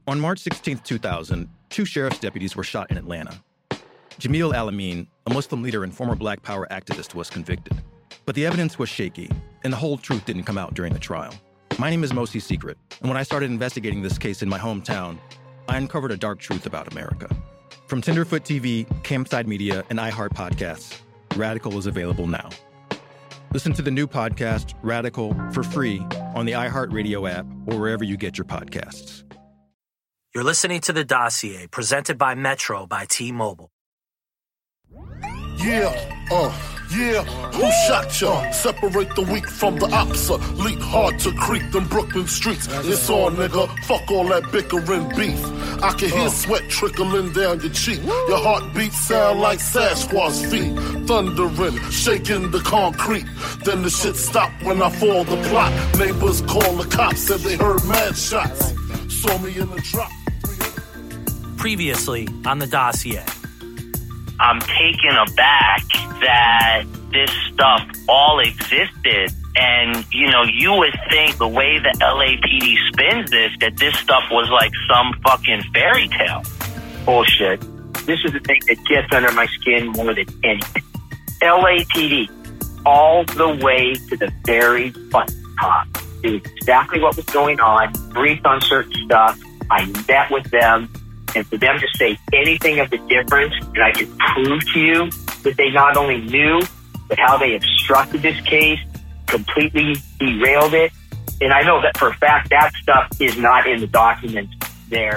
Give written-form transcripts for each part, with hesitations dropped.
On March 16, 2000, 2 sheriff's deputies were shot in Atlanta. Jamil Al-Amin, a Muslim leader and former Black Power activist, was convicted. But the evidence was shaky, and the whole truth didn't come out during the trial. My name is Mosi Secret, and when I started investigating this case in my hometown, I uncovered a dark truth about America. From Tenderfoot TV, Campside Media, and iHeart Podcasts, Radical is available now. Listen to the new podcast, Radical, for free on the iHeartRadio app or wherever you get your podcasts. You're listening to The Dossier, presented by Metro by T-Mobile. Yeah, who shot ya? Separate the weak from the obsolete. Hard to creep them Brooklyn streets. It's on, nigga. Fuck all that bickering beef. I can hear sweat trickling down your cheek. Your heartbeat sound like Sasquatch feet. Thundering, shaking the concrete. Then the shit stopped when I fall the plot. Neighbors call the cops, said they heard mad shots. Saw me in the drop. Previously on The Dossier. I'm taken aback that this stuff all existed. And, you would think the way the LAPD spins this, that this stuff was like some fucking fairy tale. Bullshit. This is the thing that gets under my skin more than anything. LAPD, all the way to the very fucking top, knew exactly what was going on, briefed on certain stuff. I met with them. And for them to say anything of the difference, and I can prove to you that they not only knew, but how they obstructed this case, completely derailed it. And I know that for a fact that stuff is not in the documents there.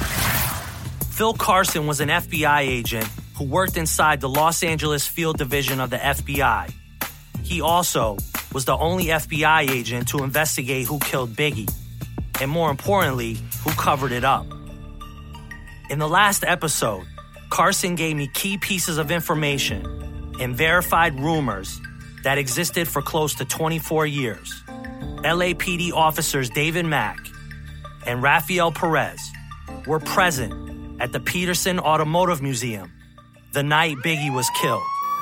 Phil Carson was an FBI agent who worked inside the Los Angeles Field Division of the FBI. He also was the only FBI agent to investigate who killed Biggie, and more importantly, who covered it up. In the last episode, Carson gave me key pieces of information and verified rumors that existed for close to 24 years. LAPD officers David Mack and Rafael Perez were present at the Peterson Automotive Museum the night Biggie was killed.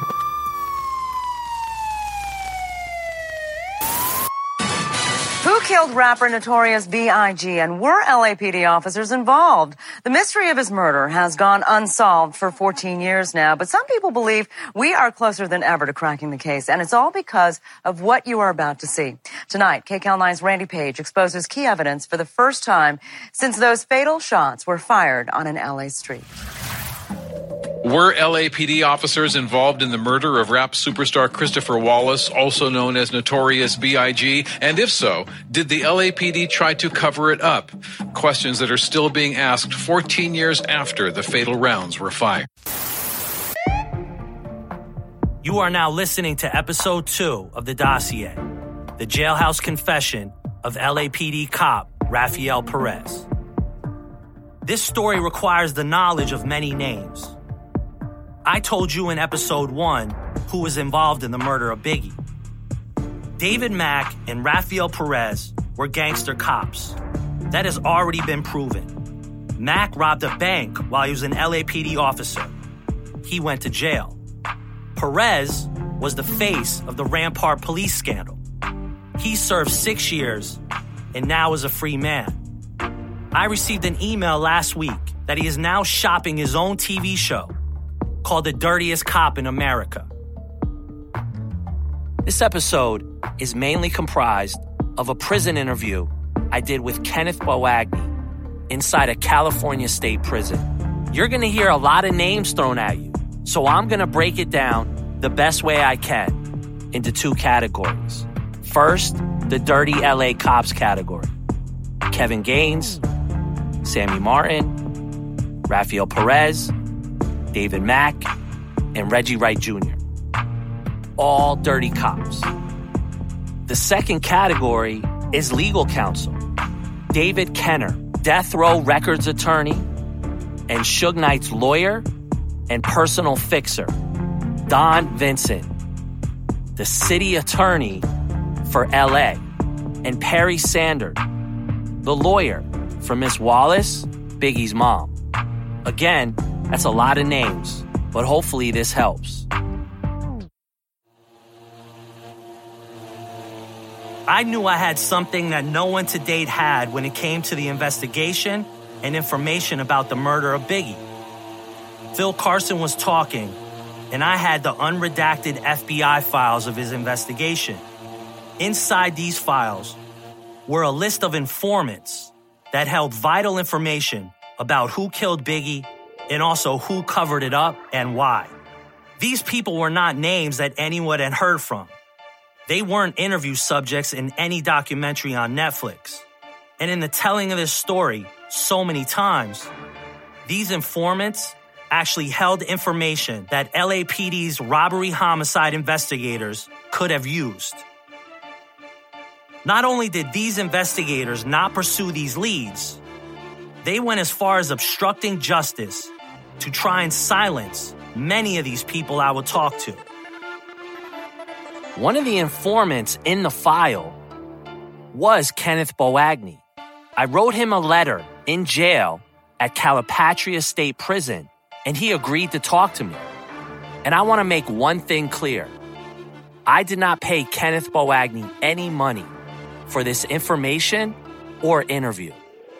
Who killed rapper Notorious B.I.G. and were LAPD officers involved? The mystery of his murder has gone unsolved for 14 years now, but some people believe we are closer than ever to cracking the case, and it's all because of what you are about to see. Tonight, KCAL9's Randy Page exposes key evidence for the first time since those fatal shots were fired on an LA street. Were LAPD officers involved in the murder of rap superstar Christopher Wallace, also known as Notorious B.I.G.? And if so, did the LAPD try to cover it up? Questions that are still being asked 14 years after the fatal rounds were fired. You are now listening to Episode 2 of The Dossier, the jailhouse confession of LAPD cop Rafael Perez. This story requires the knowledge of many names. I told you in Episode 1 who was involved in the murder of Biggie. David Mack and Rafael Perez were gangster cops. That has already been proven. Mack robbed a bank while he was an LAPD officer. He went to jail. Perez was the face of the Rampart police scandal. He served 6 years and now is a free man. I received an email last week that he is now shopping his own TV show called The Dirtiest Cop in America. This episode is mainly comprised of a prison interview I did with Kenneth Bawagny inside a California state prison. You're going to hear a lot of names thrown at you, so I'm going to break it down the best way I can into 2 categories. First, the dirty LA cops category. Kevin Gaines, Sammy Martin, Rafael Perez, David Mack, and Reggie Wright Jr. All dirty cops. The second category is legal counsel. David Kenner, Death Row Records attorney, and Suge Knight's lawyer and personal fixer, Don Vincent, the city attorney for LA, and Perry Sanders, the lawyer for Miss Wallace, Biggie's mom. Again, that's a lot of names, but hopefully this helps. I knew I had something that no one to date had when it came to the investigation and information about the murder of Biggie. Phil Carson was talking, and I had the unredacted FBI files of his investigation. Inside these files were a list of informants that held vital information about who killed Biggie and also who covered it up and why. These people were not names that anyone had heard from. They weren't interview subjects in any documentary on Netflix. And in the telling of this story so many times, these informants actually held information that LAPD's robbery homicide investigators could have used. Not only did these investigators not pursue these leads, they went as far as obstructing justice to try and silence many of these people I would talk to. One of the informants in the file was Kenneth Boagni. I wrote him a letter in jail at Calipatria State Prison, and he agreed to talk to me. And I want to make one thing clear. I did not pay Kenneth Boagni any money for this information or interview.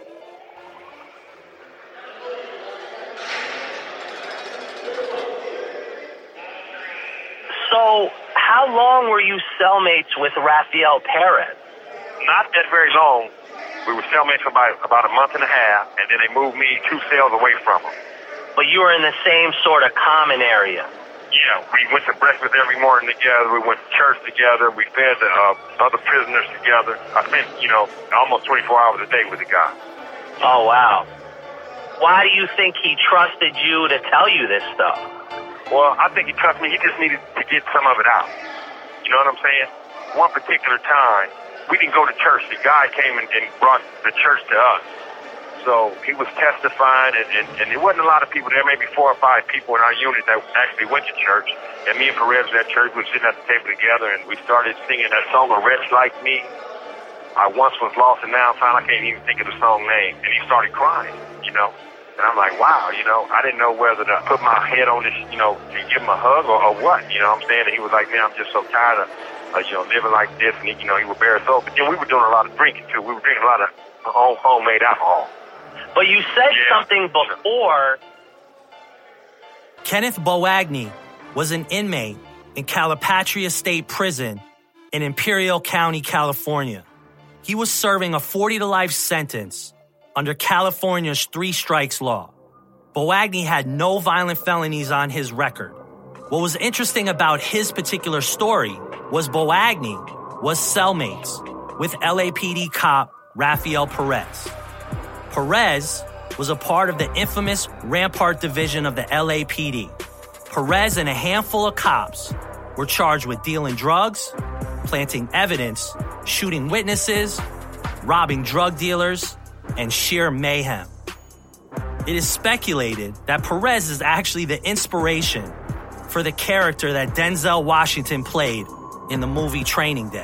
So, how long were you cellmates with Rafael Perez? Not that very long. We were cellmates for about a month and a half, and then they moved me 2 cells away from him. But you were in the same sort of common area? Yeah, we went to breakfast every morning together. We went to church together. We fed the other prisoners together. I spent, almost 24 hours a day with the guy. Oh, wow. Why do you think he trusted you to tell you this stuff? Well, I think he trusted me. He just needed to get some of it out. You know what I'm saying? One particular time, we didn't go to church. The guy came and brought the church to us. So he was testifying, and there wasn't a lot of people there, maybe 4 or 5 people in our unit that actually went to church. And me and Perez was at church. We were sitting at the table together, and we started singing that song, A Wretch Like Me. I once was lost and now found. I can't even think of the song name. And he started crying, And I'm like, wow, I didn't know whether to put my head on this, to give him a hug or what, you know what I'm saying? And he was like, man, I'm just so tired of, living like this. And, he was bare soul. But then we were doing a lot of drinking, too. We were drinking a lot of homemade alcohol. But you said something before. Kenneth Boagni was an inmate in Calipatria State Prison in Imperial County, California. He was serving a 40-to-life sentence under California's 3 strikes law. Boagni had no violent felonies on his record. What was interesting about his particular story was Boagni was cellmates with LAPD cop Rafael Perez. Perez was a part of the infamous Rampart Division of the LAPD. Perez and a handful of cops were charged with dealing drugs, planting evidence, shooting witnesses, robbing drug dealers, and sheer mayhem. It is speculated that Perez is actually the inspiration for the character that Denzel Washington played in the movie Training Day.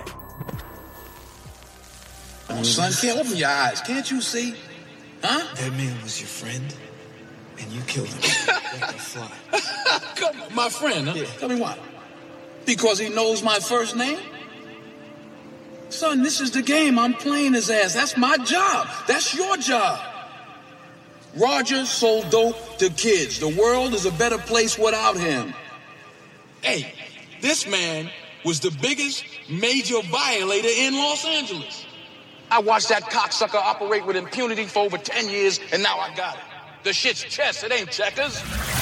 Oh, son, can't open your eyes. Can't you see? Huh? That man was your friend, and you killed him. Like a fly. My friend, huh? Yeah. Tell me why. Because he knows my first name? Son, this is the game. I'm playing his ass. That's my job. That's your job. Roger sold dope to kids. The world is a better place without him. Hey, this man was the biggest major violator in Los Angeles. I watched that cocksucker operate with impunity for over 10 years, and now I got it. The shit's chess, it ain't checkers.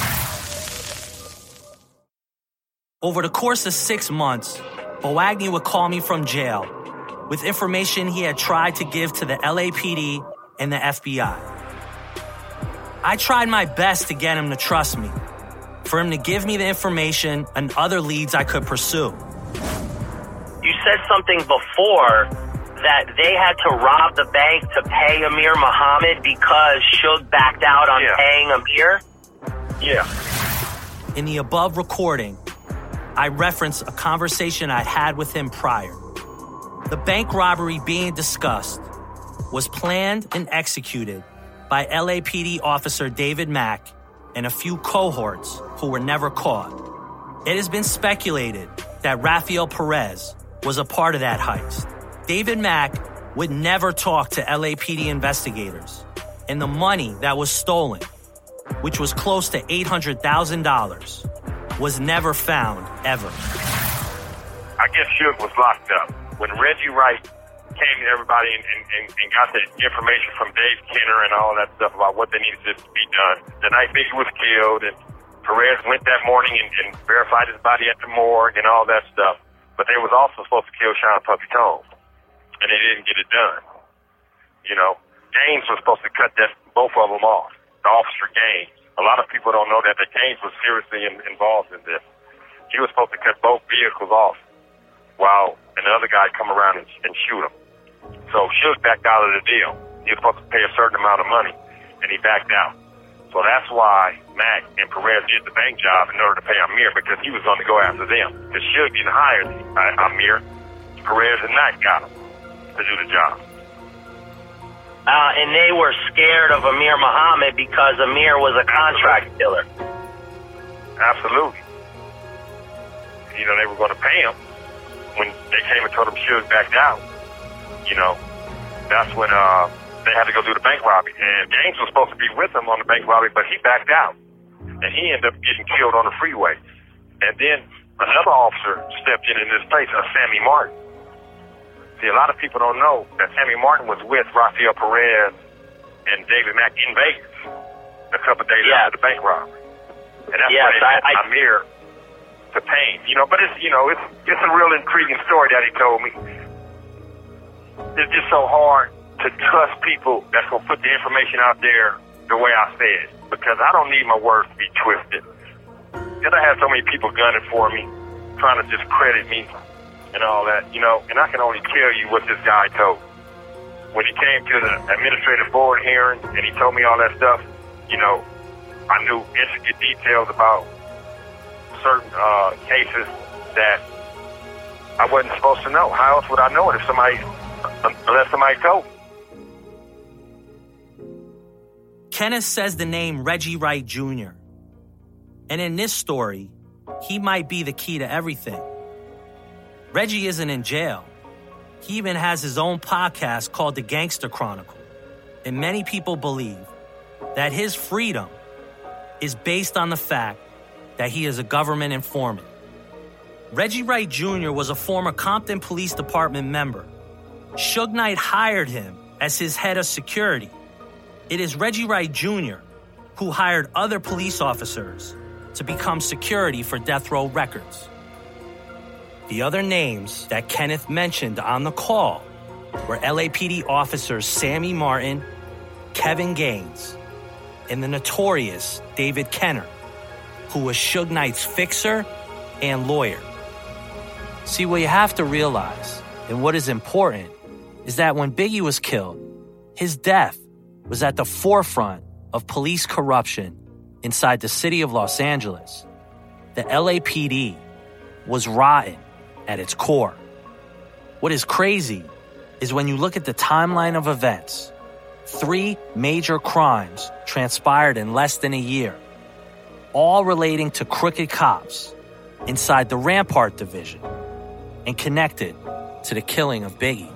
Over the course of 6 months, Boagni would call me from jail with information he had tried to give to the LAPD and the FBI. I tried my best to get him to trust me, for him to give me the information and other leads I could pursue. You said something before that they had to rob the bank to pay Amir Muhammad because Suge backed out on paying Amir? Yeah. In the above recording, I reference a conversation I'd had with him prior. The bank robbery being discussed was planned and executed by LAPD officer David Mack and a few cohorts who were never caught. It has been speculated that Rafael Perez was a part of that heist. David Mack would never talk to LAPD investigators. And the money that was stolen, which was close to $800,000, was never found, ever. I guess Suge was locked up. When Reggie Wright came to everybody and got the information from Dave Kenner and all that stuff about what they needed to be done, the night Biggie was killed, and Perez went that morning and verified his body at the morgue and all that stuff. But they was also supposed to kill Sean Puffy Combs, and they didn't get it done. You know, Gaines was supposed to cut both of them off, the officer Gaines. A lot of people don't know that Gaines was seriously involved in this. He was supposed to cut both vehicles off while another guy come around and shoot him. So Suge backed out of the deal. He was supposed to pay a certain amount of money, and he backed out. So that's why Mac and Perez did the bank job in order to pay Amir, because he was going to go after them. Because Suge didn't hire Amir. Perez and Mac got him to do the job. And they were scared of Amir Muhammad because Amir was a contract killer. Absolutely. You know, they were going to pay him. When they came and told him Suge backed out, you know, that's when they had to go do the bank robbery. And Gaines was supposed to be with them on the bank robbery, but he backed out. And he ended up getting killed on the freeway. And then another officer stepped in this place, Sammy Martin. See, a lot of people don't know that Sammy Martin was with Rafael Perez and David Mack in Vegas a couple of days after the bank robbery. And that's why they sent Amir to Payne. You know, but it's a real intriguing story that he told me. It's just so hard to trust people that's going to put the information out there the way I said, because I don't need my words to be twisted. Because I have so many people gunning for me, trying to discredit me and all that, you know, and I can only tell you what this guy told. When he came to the administrative board hearing and he told me all that stuff, you know, I knew intricate details about certain cases that I wasn't supposed to know. How else would I know it unless somebody told me? Kenneth says the name Reggie Wright Jr. And in this story, he might be the key to everything. Reggie isn't in jail. He even has his own podcast called The Gangster Chronicle. And many people believe that his freedom is based on the fact that he is a government informant. Reggie Wright Jr. was a former Compton Police Department member. Suge Knight hired him as his head of security. It is Reggie Wright Jr. who hired other police officers to become security for Death Row Records. The other names that Kenneth mentioned on the call were LAPD officers Sammy Martin, Kevin Gaines, and the notorious David Kenner, who was Suge Knight's fixer and lawyer. See, what you have to realize, and what is important, is that when Biggie was killed, his death was at the forefront of police corruption inside the city of Los Angeles. The LAPD was rotten at its core. What is crazy is when you look at the timeline of events, 3 major crimes transpired in less than a year, all relating to crooked cops inside the Rampart Division and connected to the killing of Biggie.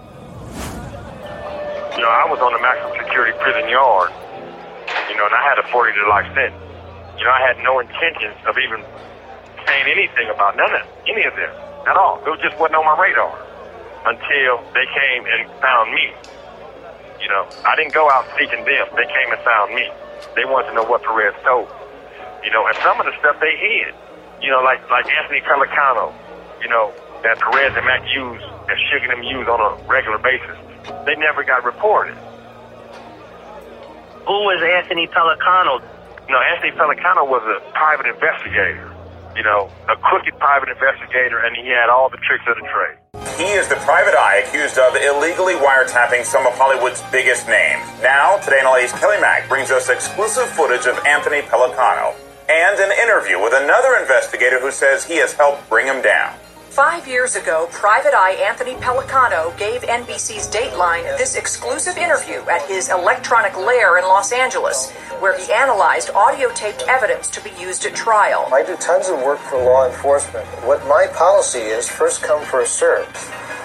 You know, I was on the maximum security prison yard, you know, and I had a 40 to life sentence. You know, I had no intentions of even saying anything about any of this at all. It just wasn't on my radar until they came and found me. You know, I didn't go out seeking them. They came and found me. They wanted to know what Perez told. You know, and some of the stuff they hid, you know, like Anthony Pelicano, you know, that Perez and Mac use and Suge and them use on a regular basis. They never got reported. Who was Anthony Pelicano? You know, Anthony Pelicano was a private investigator, you know, a crooked private investigator, and he had all the tricks of the trade. He is the private eye accused of illegally wiretapping some of Hollywood's biggest names. Now, Today in LA's Kelly Mack brings us exclusive footage of Anthony Pelicano and an interview with another investigator who says he has helped bring him down. 5 years ago, Private Eye Anthony Pelicano gave NBC's Dateline this exclusive interview at his electronic lair in Los Angeles, where he analyzed audio-taped evidence to be used at trial. I do tons of work for law enforcement. What my policy is, first come, first served.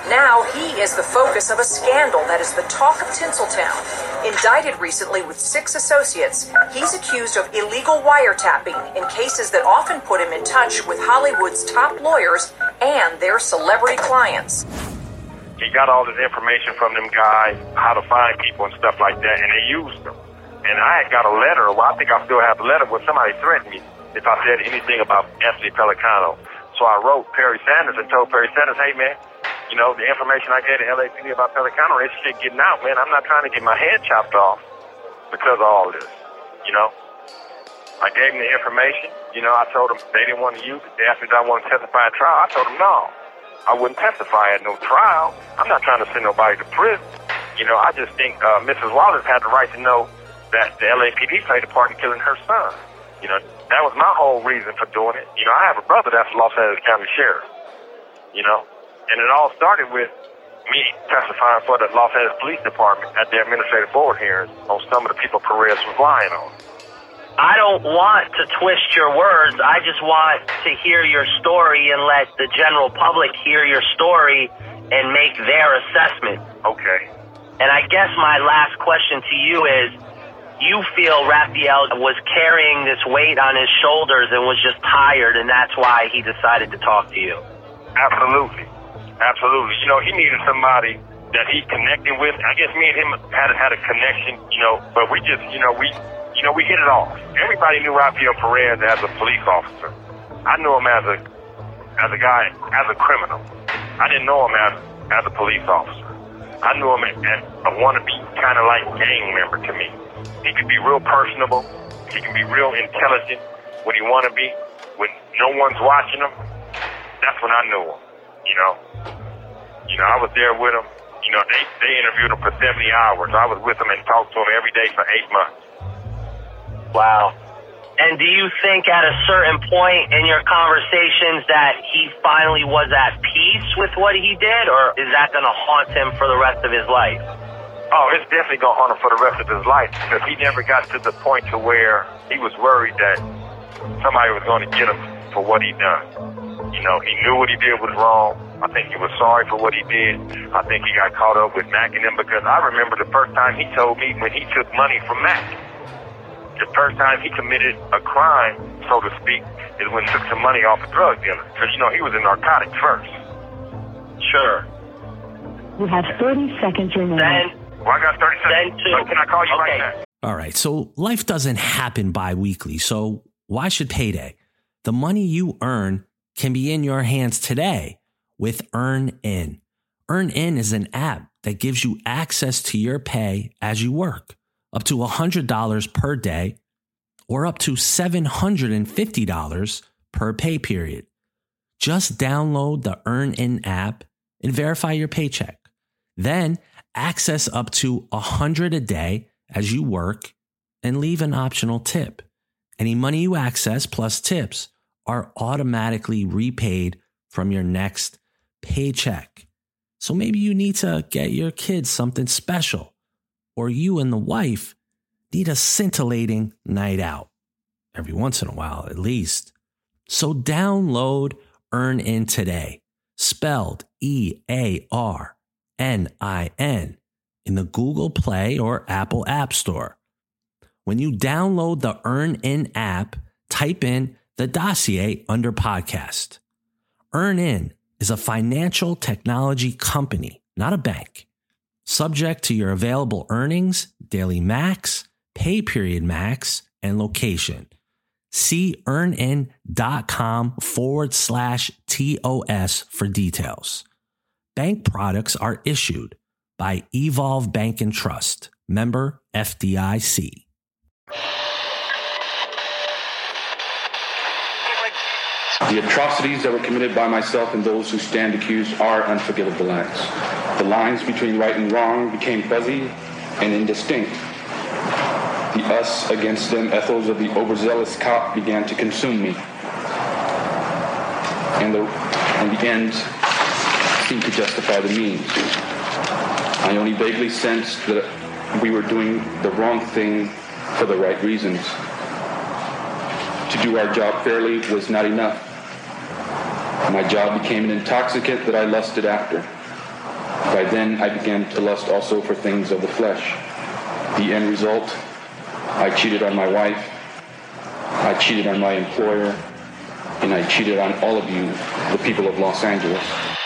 Now he is the focus of a scandal that is the talk of Tinseltown. Indicted recently with 6 associates, he's accused of illegal wiretapping in cases that often put him in touch with Hollywood's top lawyers and their celebrity clients. He got all this information from them guys, how to find people and stuff like that, and they used them. And I had got a letter, well, I think I still have the letter, where somebody threatened me if I said anything about Anthony Pelicano. So I wrote Perry Sanders and told Perry Sanders, hey, man, you know, the information I gave to LAPD about Pelicano, this shit getting out, man. I'm not trying to get my head chopped off because of all this, you know. I gave them the information. You know, I told them they didn't want to use it. They asked me if I wanted to testify at trial. I told them no. I wouldn't testify at no trial. I'm not trying to send nobody to prison. You know, I just think Mrs. Wallace had the right to know that the LAPD played a part in killing her son. You know, that was my whole reason for doing it. You know, I have a brother that's Los Angeles County Sheriff, you know, and it all started with me testifying for the Los Angeles Police Department at their administrative board hearings on some of the people Perez was lying on. I don't want to twist your words. I just want to hear your story and let the general public hear your story and make their assessment. Okay. And I guess my last question to you is, you feel Raphael was carrying this weight on his shoulders and was just tired, and that's why he decided to talk to you? Absolutely. Absolutely. You know, he needed somebody that he connected with. I guess me and him had a connection, you know, but we just, we hit it off. Everybody knew Rafael Perez as a police officer. I knew him as a guy, as a criminal. I didn't know him as a police officer. I knew him as a wannabe kind of like gang member to me. He could be real personable. He can be real intelligent when he want to be. When no one's watching him, that's when I knew him, you know. I was there with him. You know, they interviewed him for 70 hours. I was with him and talked to him every day for 8 months. Wow. And do you think at a certain point in your conversations that he finally was at peace with what he did, or is that going to haunt him for the rest of his life? Oh, it's definitely going to haunt him for the rest of his life, because he never got to the point to where he was worried that somebody was going to get him for what he done. You know, he knew what he did was wrong. I think he was sorry for what he did. I think he got caught up with Mac and them, because I remember the first time he told me when he took money from Mac. The first time he committed a crime, so to speak, is when he took some money off a drug dealer. Because, you know, he was in narcotics first. Sure. You have 30 seconds remaining. Well, I got 30 seconds. So can I call you right now? All right, so life doesn't happen bi-weekly, so why should payday? The money you earn can be in your hands today with EarnIn. EarnIn is an app that gives you access to your pay as you work, up to $100 per day or up to $750 per pay period. Just download the EarnIn app and verify your paycheck. Then access up to $100 a day as you work and leave an optional tip. Any money you access plus tips are automatically repaid from your next paycheck. So maybe you need to get your kids something special, or you and the wife need a scintillating night out, every once in a while at least. So download EarnIn today, spelled EARNIN, in the Google Play or Apple App Store. When you download the EarnIn app, type in the dossier under podcast. EarnIn is a financial technology company, not a bank. Subject to your available earnings, daily max, pay period max, and location. See earnin.com/TOS for details. Bank products are issued by Evolve Bank and Trust, member FDIC. The atrocities that were committed by myself and those who stand accused are unforgivable acts. The lines between right and wrong became fuzzy and indistinct. The us against them ethos of the overzealous cop began to consume me. And the ends seemed to justify the means. I only vaguely sensed that we were doing the wrong thing for the right reasons. To do our job fairly was not enough. My job became an intoxicant that I lusted after. By then, I began to lust also for things of the flesh. The end result, I cheated on my wife, I cheated on my employer, and I cheated on all of you, the people of Los Angeles.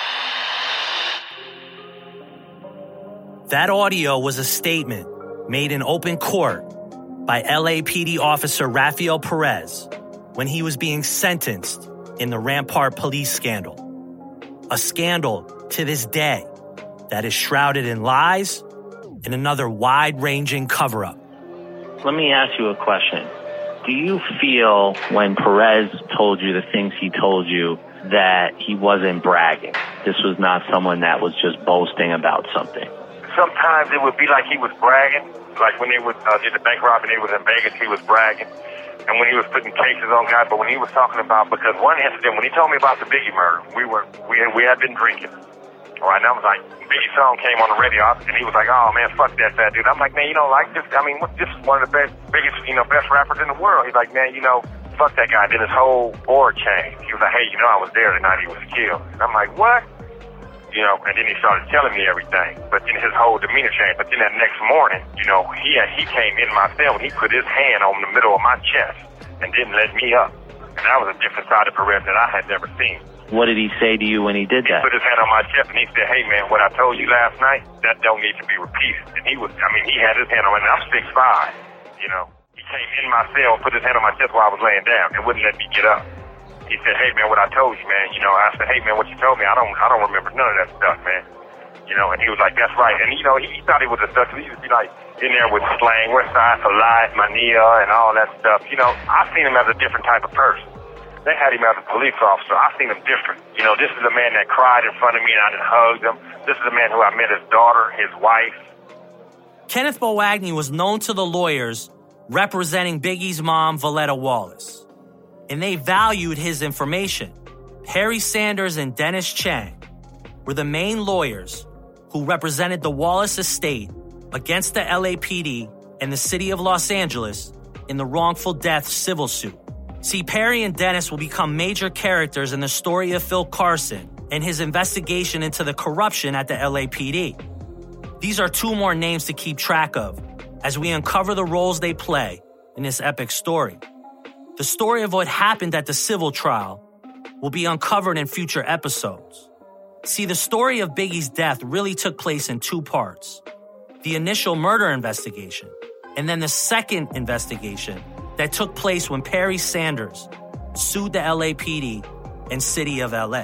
That audio was a statement made in open court by LAPD officer Rafael Perez when he was being sentenced in the Rampart police scandal. A scandal to this day that is shrouded in lies and another wide-ranging cover-up. Let me ask you a question. Do you feel when Perez told you the things he told you that he wasn't bragging? This was not someone that was just boasting about something. Sometimes it would be like he was bragging. Like when they did the bank robbery, they was in Vegas, he was bragging. And when he was putting cases on guys, but when he was talking about, because one incident, when he told me about the Biggie murder, we had been drinking. All right, and I was like, Biggie's song came on the radio, and he was like, oh man, fuck that fat dude. I'm like, man, you don't like this? I mean, this is one of the biggest, best rappers in the world. He's like, man, fuck that guy. Then his whole aura changed. He was like, hey, I was there the night he was killed. And I'm like, what? And then he started telling me everything. But then his whole demeanor changed. But then that next morning, he came in my cell and he put his hand on the middle of my chest and didn't let me up. And that was a different side of Perez that I had never seen. What did he say to you when he did that? He put his hand on my chest and he said, hey man, what I told you last night, that don't need to be repeated. And he had his hand on me, and I'm 6'5", He came in my cell and put his hand on my chest while I was laying down and wouldn't let me get up. He said, hey man, what I told you, man, I said, hey man, what you told me, I don't remember none of that stuff, man. And he was like, that's right. And he thought he was a stuff. He used to be like in there with slang, West Side for life, mania, and all that stuff. I seen him as a different type of person. They had him as a police officer. I seen him different. This is a man that cried in front of me and I just hugged him. This is a man who I met his daughter, his wife. Kenneth Boagni was known to the lawyers representing Biggie's mom, Voletta Wallace. And they valued his information. Perry Sanders and Dennis Chang were the main lawyers who represented the Wallace estate against the LAPD and the city of Los Angeles in the wrongful death civil suit. See, Perry and Dennis will become major characters in the story of Phil Carson and his investigation into the corruption at the LAPD. These are two more names to keep track of as we uncover the roles they play in this epic story. The story of what happened at the civil trial will be uncovered in future episodes. See, the story of Biggie's death really took place in two parts. The initial murder investigation, and then the second investigation that took place when Perry Sanders sued the LAPD and city of LA.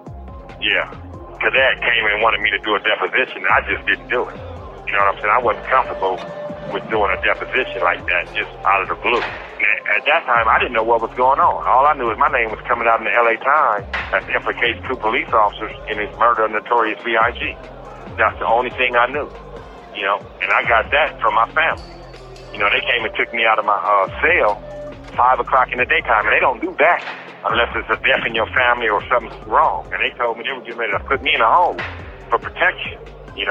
Yeah, Cadet came and wanted me to do a deposition, and I just didn't do it. You know what I'm saying? I wasn't comfortable with doing a deposition like that, just out of the blue. At that time, I didn't know what was going on. All I knew is my name was coming out in the LA Times that implicates two police officers in his murder of Notorious B.I.G. That's the only thing I knew, and I got that from my family. They came and took me out of my cell 5 o'clock in the daytime, and they don't do that unless it's a death in your family or something's wrong. And they told me they were getting ready to put me in a home for protection,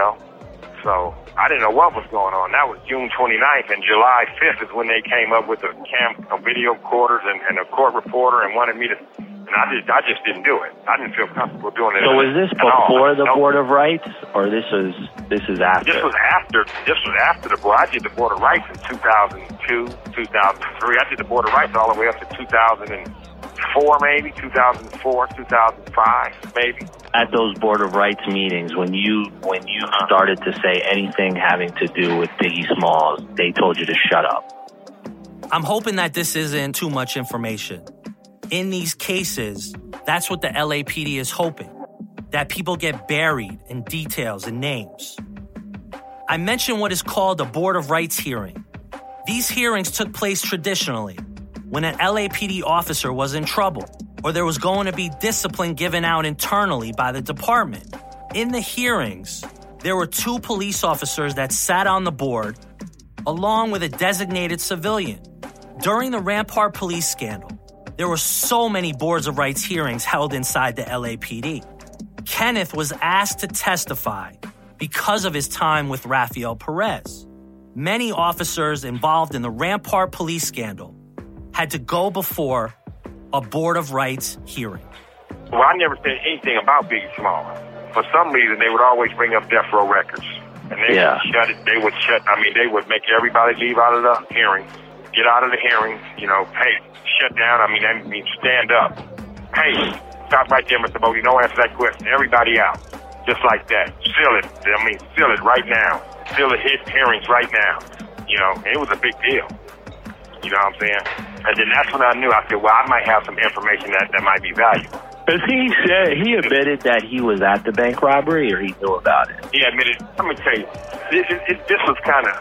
So I didn't know what was going on. That was June 29th, and July 5th is when they came up with a video recorders and a court reporter and wanted me to. And I just didn't do it. I didn't feel comfortable doing it. So was this before the Board of Rights, or this is after? This was after the board. I did the Board of Rights in 2002, 2003. I did the Board of Rights all the way up to 2004, maybe 2004, 2005, maybe. At those Board of Rights meetings, when you started to say anything having to do with Biggie Smalls, they told you to shut up. I'm hoping that this isn't too much information. In these cases, that's what the LAPD is hoping, that people get buried in details and names. I mentioned what is called a Board of Rights hearing. These hearings took place traditionally when an LAPD officer was in trouble or there was going to be discipline given out internally by the department. In the hearings, there were 2 police officers that sat on the board along with a designated civilian. During the Rampart police scandal, there were so many Boards of Rights hearings held inside the LAPD. Kenneth was asked to testify because of his time with Rafael Perez. Many officers involved in the Rampart police scandal had to go before a Board of Rights hearing. Well, I never said anything about Biggie Smalls. for some reason, they would always bring up Death Row Records. And they would shut it. They would make everybody leave out of the hearing, get out of the hearing, hey, shut down. I mean, stand up. Hey, stop right there, Mr. Bodie. Don't answer that question. Everybody out. Just like that. Seal it. Seal it right now. Seal the hearings right now. And it was a big deal. You know what I'm saying? And then that's when I knew. I said, well, I might have some information that might be valuable. Because he admitted that he was at the bank robbery, or he knew about it? He admitted. Let me tell you, this was kind of.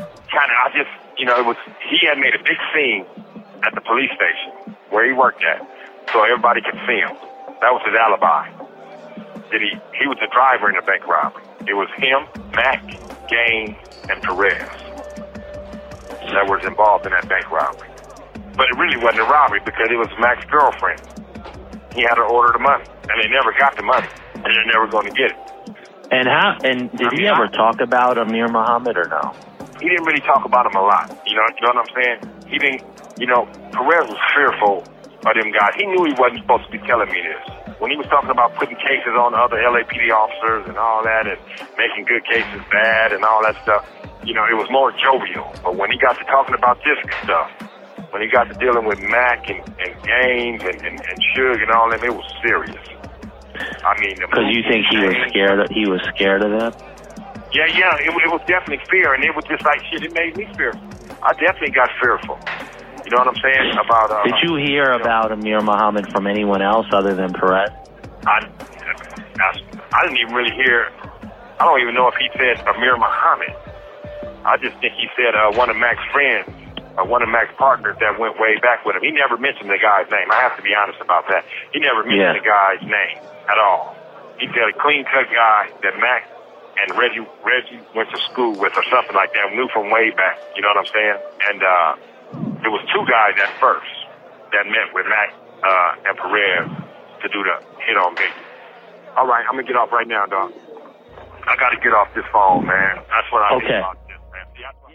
He had made a big scene at the police station where he worked at, so everybody could see him. That was his alibi. He was the driver in the bank robbery. It was him, Mac, Gaines, and Perez that was involved in that bank robbery. But it really wasn't a robbery because it was Mac's girlfriend. He had to order the money, and they never got the money, and they're never going to get it. And did he ever talk about Amir Muhammad or no? He didn't really talk about him a lot. You know what I'm saying? He didn't. Perez was fearful of them guys. He knew he wasn't supposed to be telling me this. When he was talking about putting cases on the other LAPD officers and all that, and making good cases bad and all that stuff, it was more jovial. But when he got to talking about this stuff, when he got to dealing with Mac and Gaines and Suge and all them, it was serious. Because you think he was scared? He was scared of them? Yeah. It was definitely fear, and it was just like shit. It made me fearful. I definitely got fearful. You know what I'm saying? About. Did you hear about Amir Muhammad from anyone else other than Perez? I didn't even really hear. I don't even know if he said Amir Muhammad. I just think he said one of Mac's friends, one of Mac's partners that went way back with him. He never mentioned the guy's name. I have to be honest about that. He never mentioned the guy's name at all. He said a clean-cut guy that Mac and Reggie went to school with or something like that, knew from way back. You know what I'm saying? And there was two guys at first that met with Mac and Perez to do the hit on Biggie. All right, I'm going to get off right now, dog. I got to get off this phone, man. That's what I need about this, man.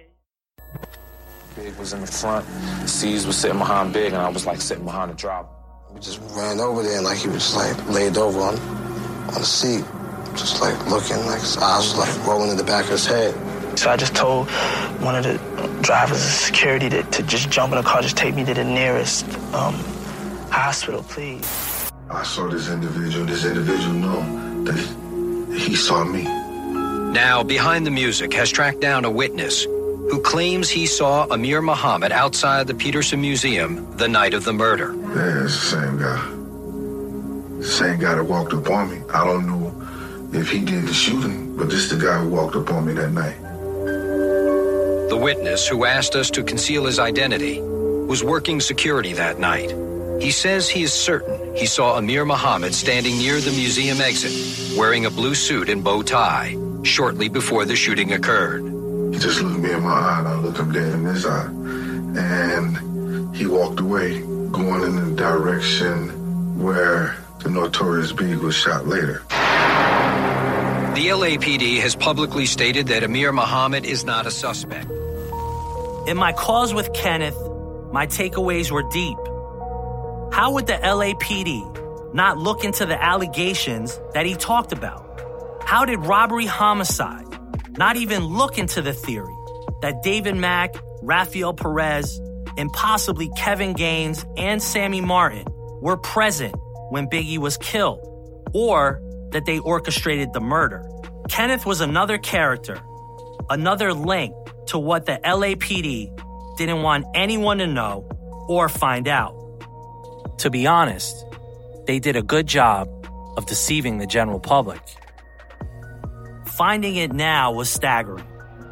Big was in the front. C's was sitting behind Big, and I was like sitting behind the drop. We just ran over there, and like he was just like laid over on the seat, just like looking, like his eyes was like rolling in the back of his head. So I just told one of the drivers of security to just jump in the car, just take me to the nearest hospital, please. I saw this individual know that he saw me. Now, Behind the Music has tracked down a witness who claims he saw Amir Muhammad outside the Peterson Museum the night of the murder. Yeah, it's the same guy. The same guy that walked up on me. I don't know if he did the shooting, but this is the guy who walked up on me that night. The witness, who asked us to conceal his identity, was working security that night. He says he is certain he saw Amir Muhammad standing near the museum exit, wearing a blue suit and bow tie, shortly before the shooting occurred. He just looked me in my eye, and I looked him dead in his eye. And he walked away, going in the direction where the Notorious Big was shot later. The LAPD has publicly stated that Amir Muhammad is not a suspect. In my calls with Kenneth, my takeaways were deep. How would the LAPD not look into the allegations that he talked about? How did robbery homicide not even look into the theory that David Mack, Rafael Perez, and possibly Kevin Gaines and Sammy Martin were present when Biggie was killed, or that they orchestrated the murder? Kenneth was another character, another link to what the LAPD didn't want anyone to know or find out. To be honest, they did a good job of deceiving the general public. Finding it now was staggering.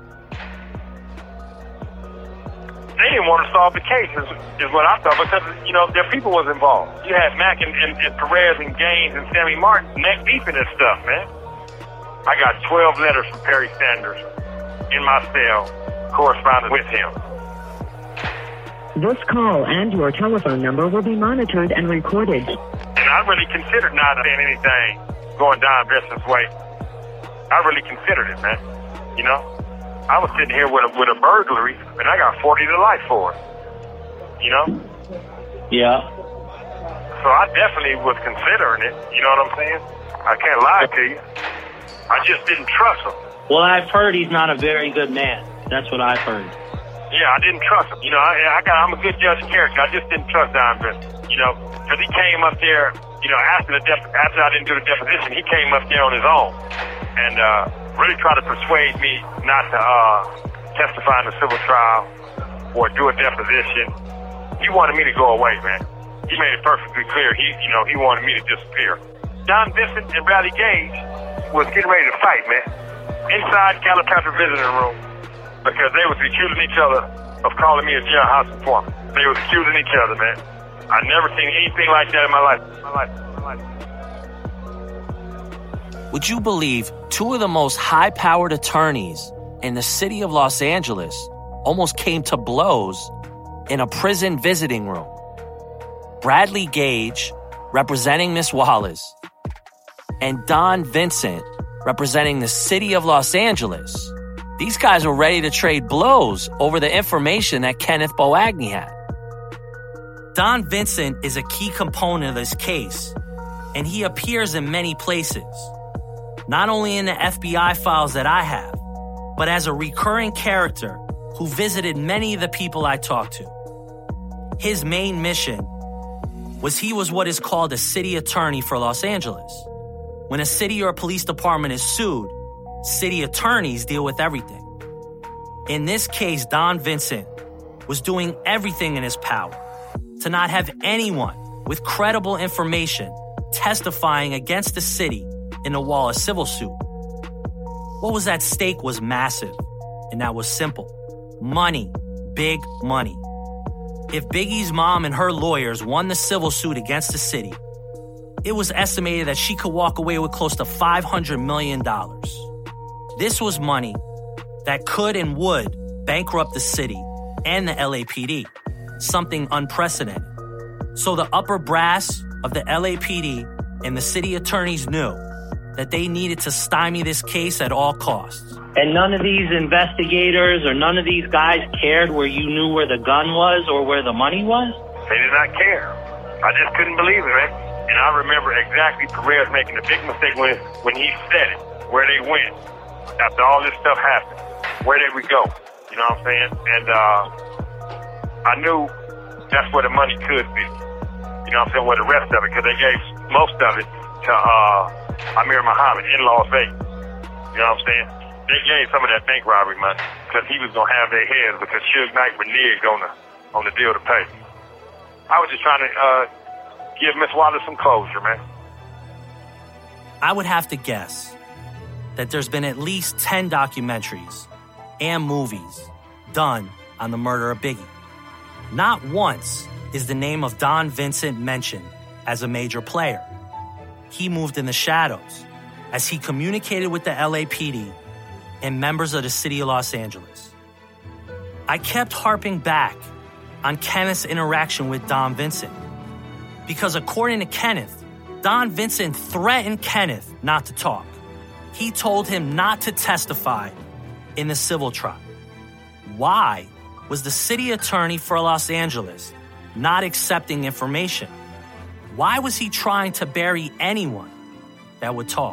They didn't want to solve the case, is what I thought, because, their people was involved. You had Mac and Perez and Gaines and Sammy Martin neck deep in this stuff, man. I got 12 letters from Perry Sanders in my cell corresponding with him. This call and your telephone number will be monitored and recorded. And I really considered not saying anything going down Besse's way. I really considered it, man. I was sitting here with a burglary, and I got 40 to life for it. Yeah. So I definitely was considering it. You know what I'm saying? I can't lie to you. I just didn't trust him. Well, I've heard he's not a very good man. That's what I've heard. Yeah, I didn't trust him. You know, I'm a good judge of character. I just didn't trust Don Vincent. You know, because he came up there, you know, after I didn't do the deposition, he came up there on his own and really tried to persuade me not to testify in the civil trial or do a deposition. He wanted me to go away, man. He made it perfectly clear. He wanted me to disappear. Don Vincent and Bradley Gage was getting ready to fight, man, inside Calipatra visiting room, because they was accusing each other of calling me a jailhouse informant. They was accusing each other, man. I never seen anything like that in my life. Would you believe two of the most high-powered attorneys in the city of Los Angeles almost came to blows in a prison visiting room? Bradley Gage, representing Miss Wallace, and Don Vincent, representing the city of Los Angeles. These guys were ready to trade blows over the information that Kenneth Boagni had. Don Vincent is a key component of this case, and he appears in many places, not only in the FBI files that I have, but as a recurring character who visited many of the people I talked to. His main mission was he was what is called a city attorney for Los Angeles. When a city or a police department is sued, city attorneys deal with everything. In this case, Don Vincent was doing everything in his power to not have anyone with credible information testifying against the city in the Wallace civil suit. What was at stake was massive, and that was simple. Money, big money. If Biggie's mom and her lawyers won the civil suit against the city, it was estimated that she could walk away with close to $500 million. This was money that could and would bankrupt the city and the LAPD, something unprecedented. So the upper brass of the LAPD and the city attorneys knew that they needed to stymie this case at all costs. And none of these investigators or none of these guys cared where you knew where the gun was or where the money was? They did not care. I just couldn't believe it, man. And I remember exactly Perez making a big mistake when he said it, where they went. After all this stuff happened, where did we go? You know what I'm saying? And I knew that's where the money could be. You know what I'm saying? Where the rest of it, because they gave most of it to Amir Muhammad in Las Vegas. You know what I'm saying? They gave some of that bank robbery money because he was going to have their heads because Suge Knight reneged on the deal to pay. I was just trying to give Miss Wallace some closure, man. I would have to guess that there's been at least 10 documentaries and movies done on the murder of Biggie. Not once is the name of Don Vincent mentioned as a major player. He moved in the shadows as he communicated with the LAPD and members of the city of Los Angeles. I kept harping back on Kenneth's interaction with Don Vincent because according to Kenneth, Don Vincent threatened Kenneth not to talk. He told him not to testify in the civil trial. Why was the city attorney for Los Angeles not accepting information? Why was he trying to bury anyone that would talk?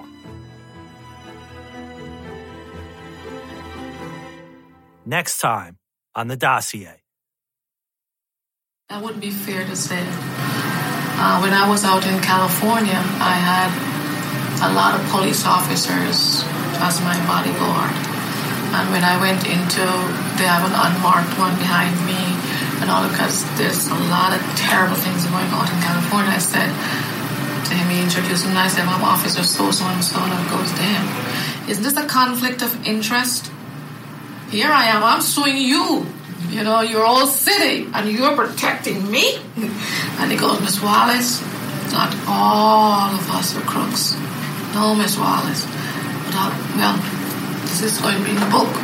Next time on The Dossier. That wouldn't be fair to say. When I was out in California, I had a lot of police officers as my bodyguard. And when I went into, they have an unmarked one behind me and all, because there's a lot of terrible things going on in California. I said to him, he introduced him, and I said, I'm Officer so-so and so, and he goes, damn, isn't this a conflict of interest? Here I am, I'm suing you. You know, your old city, and you're protecting me? And he goes, Miss Wallace, not all of us are crooks. No, Miss Wallace. But, well, this is going to be in the book.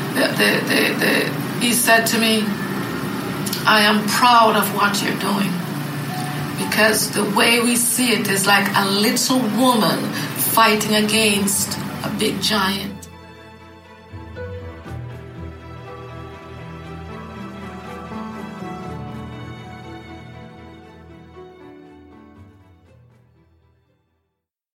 He said to me, I am proud of what you're doing. Because the way we see it is like a little woman fighting against a big giant.